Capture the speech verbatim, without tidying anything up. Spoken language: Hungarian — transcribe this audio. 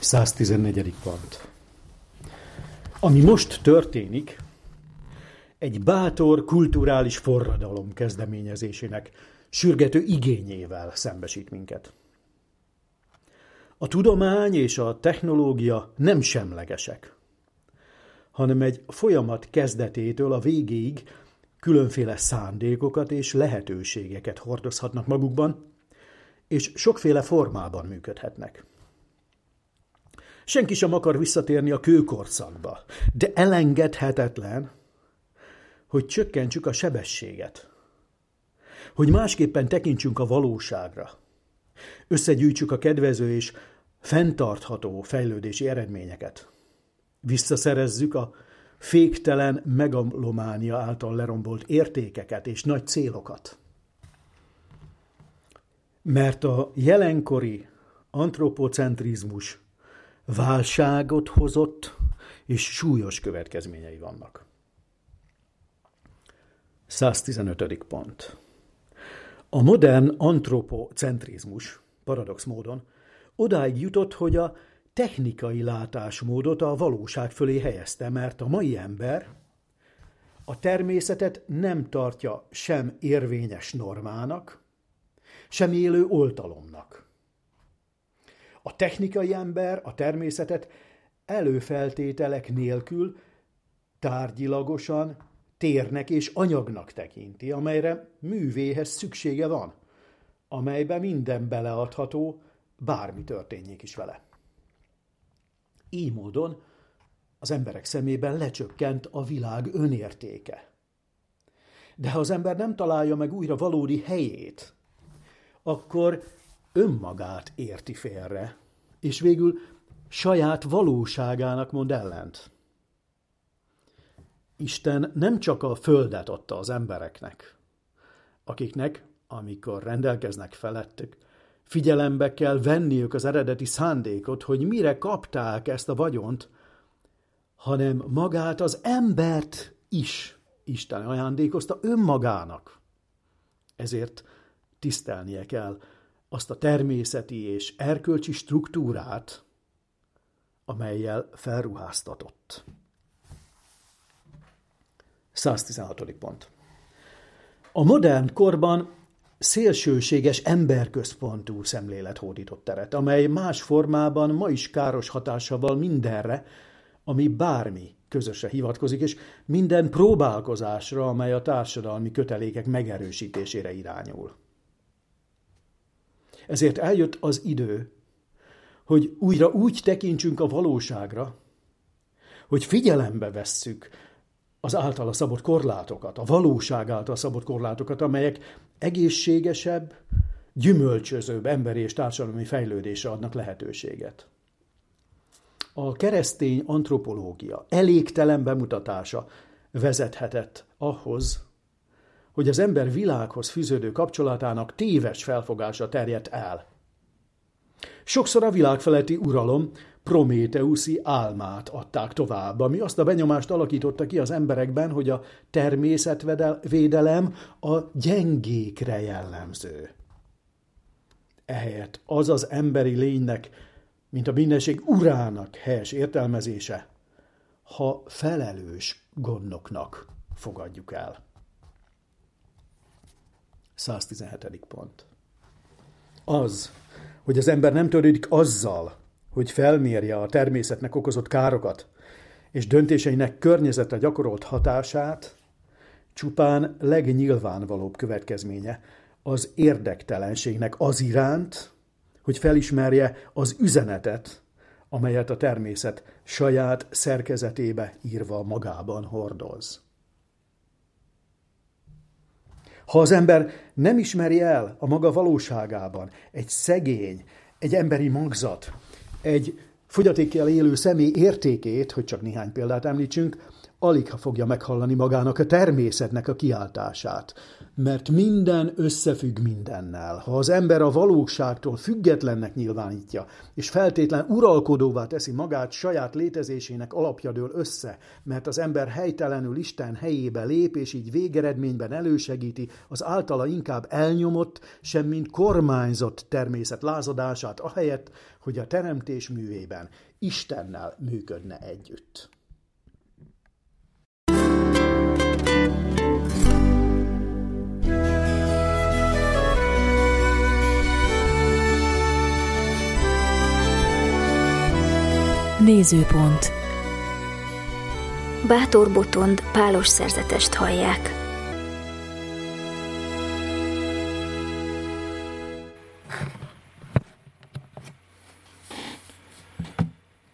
száztizennegyedik pont. Ami most történik, egy bátor kulturális forradalom kezdeményezésének sürgető igényével szembesít minket. A tudomány és a technológia nem semlegesek, hanem egy folyamat kezdetétől a végéig különféle szándékokat és lehetőségeket hordozhatnak magukban, és sokféle formában működhetnek. Senki sem akar visszatérni a kőkorszakba, de elengedhetetlen, hogy csökkentsük a sebességet, hogy másképpen tekintsünk a valóságra, összegyűjtsük a kedvező és fenntartható fejlődési eredményeket, visszaszerezzük a féktelen megalománia által lerombolt értékeket és nagy célokat. Mert a jelenkori antropocentrizmus válságot hozott, és súlyos következményei vannak. száztizenötödik pont. A modern antropocentrizmus, paradox módon, odáig jutott, hogy a technikai látásmódot a valóság fölé helyezte, mert a mai ember a természetet nem tartja sem érvényes normának, sem élő oltalomnak. A technikai ember a természetet előfeltételek nélkül tárgyilagosan térnek és anyagnak tekinti, amelyre művéhez szüksége van, amelybe minden beleadható, bármi történjék is vele. Így módon az emberek szemében lecsökkent a világ önértéke. De ha az ember nem találja meg újra valódi helyét, akkor önmagát érti félre, és végül saját valóságának mond ellent. Isten nem csak a földet adta az embereknek, akiknek, amikor rendelkeznek felettük, figyelembe kell venniük az eredeti szándékot, hogy mire kapták ezt a vagyont, hanem magát az embert is Isten ajándékozta önmagának. Ezért tisztelnie kell azt a természeti és erkölcsi struktúrát, amellyel felruháztatott. száztizenhatodik pont. A modern korban szélsőséges emberközpontú szemlélet hódított teret, amely más formában ma is káros hatással mindenre, ami bármi közösre hivatkozik, és minden próbálkozásra, amely a társadalmi kötelékek megerősítésére irányul. Ezért eljött az idő, hogy újra úgy tekintsünk a valóságra, hogy figyelembe vesszük az általa szabott korlátokat, a valóság által szabott korlátokat, amelyek egészségesebb, gyümölcsözőbb emberi és társadalmi fejlődésre adnak lehetőséget. A keresztény antropológia elégtelen bemutatása vezethetett ahhoz, hogy az ember világhoz fűződő kapcsolatának téves felfogása terjedt el. Sokszor a világfeletti uralom prométeuszi álmát adták tovább, ami azt a benyomást alakította ki az emberekben, hogy a természetvédelem a gyengékre jellemző. Ehelyett az az emberi lénynek, mint a mindenség urának helyes értelmezése, ha felelős gondnoknak fogadjuk el. száztizenhetedik pont. Az, hogy az ember nem törődik azzal, hogy felmérje a természetnek okozott károkat, és döntéseinek környezetre gyakorolt hatását, csupán legnyilvánvalóbb következménye az érdektelenségnek az iránt, hogy felismerje az üzenetet, amelyet a természet saját szerkezetébe írva magában hordoz. Ha az ember nem ismeri el a maga valóságában egy szegény, egy emberi magzat, egy fogyatékkel élő személy értékét, hogy csak néhány példát említsünk, alig ha fogja meghallani magának a természetnek a kiáltását, mert minden összefügg mindennel. Ha az ember a valóságtól függetlennek nyilvánítja, és feltétlen uralkodóvá teszi magát, saját létezésének alapja dől össze, mert az ember helytelenül Isten helyébe lép, és így végeredményben elősegíti az általa inkább elnyomott, semmint kormányzott természet lázadását, ahelyett, hogy a teremtés művében Istennel működne együtt. Nézőpont. Bátor Botond pálos szerzetest hallják.